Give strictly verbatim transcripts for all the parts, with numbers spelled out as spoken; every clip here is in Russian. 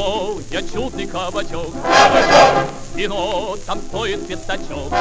Нашел я чудный кабачок, вино там стоит пятачок.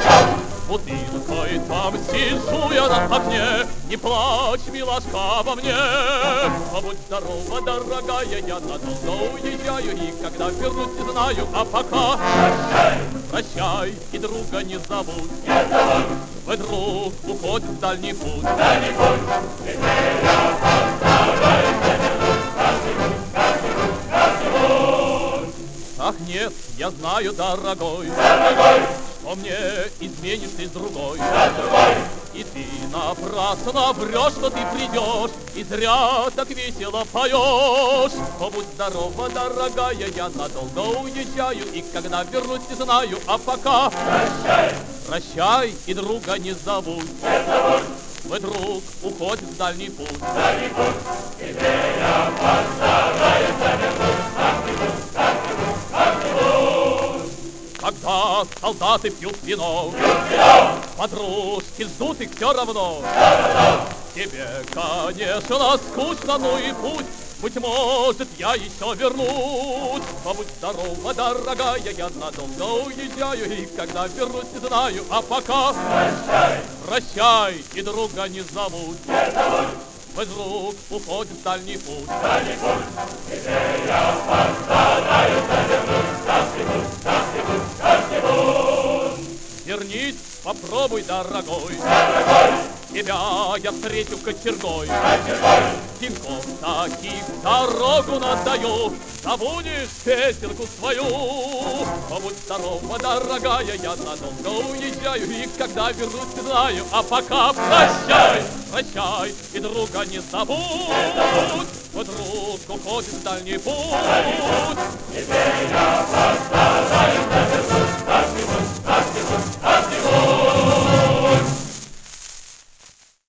Бутылкой там сижу я на окне, не плачь, милашка, обо мне. Будь здорова, дорогая, я надолго уезжаю, и когда вернусь, не знаю, а пока прощай, прощай, и друга не забудь. Не забудь. Мой друг уходит в дальний путь. Дальний путь, и я постараюсь вернуть как-нибудь, как-нибудь, как-нибудь. Ах нет, я знаю, дорогой, дорогой, что мне изменишь ты с другой. Да, другой. И ты напрасно врешь, что ты придешь, и зря так весело поешь. О, будь здорова, дорогая, я надолго уезжаю, и когда вернусь, не знаю, а пока прощай, прощай, и друга не забудь. Не забудь. Мой друг уходит в дальний путь. Дальний путь, тебе я постараюсь вернуть как-нибудь, как-нибудь, как-нибудь. Когда солдаты пьют вино, пьют вино, подружки ждут их все равно. Да-да-да. Тебе, конечно, скучно, но и пусть, быть может, я еще вернусь. Побудь здорова, дорогая, я надолго уезжаю, и когда вернусь, не знаю, а пока прощай, прощай, и друга не забудь. Не забудь. Мой друг уходит в дальний путь. Дальний путь, тебе я постараюсь вернуть как-нибудь, как-нибудь, как-нибудь. Вернись, попробуй, дорогой, дорогой, тебя я встречу кочергой. Кочергой. Тиньков таких дорогу надаю, забудешь песенку свою. Побудь здорова, дорогая, я надолго уезжаю, и когда вернусь, не знаю, а пока прощай, прощай, и друга не забудь. Мой друг уходит в дальний путь.